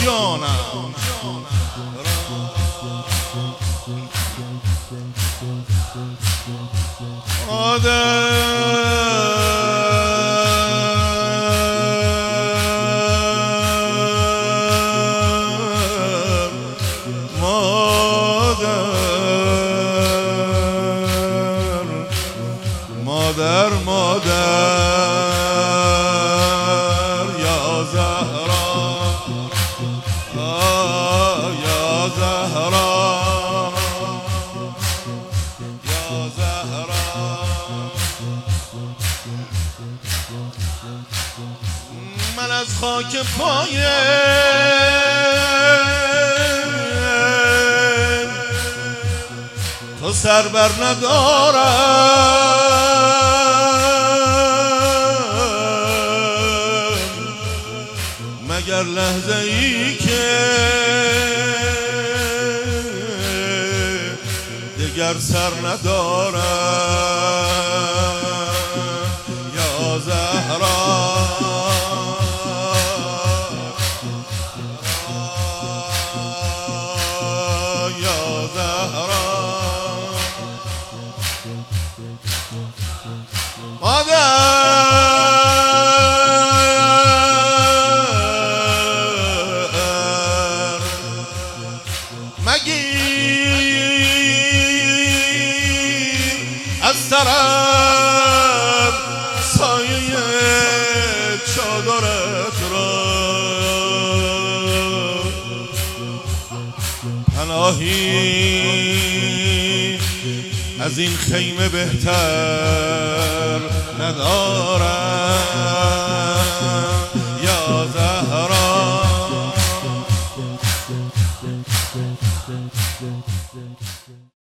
جانم مادر یا زهرا یا زهرا یا زهرا من از خاک پای تو سر بر ندارم مگر لحظه ای که دگر سر ندارم یا زهرا یا زهرا از سرم سایه چادرت را پناهی از این خیمه بهتر ندارم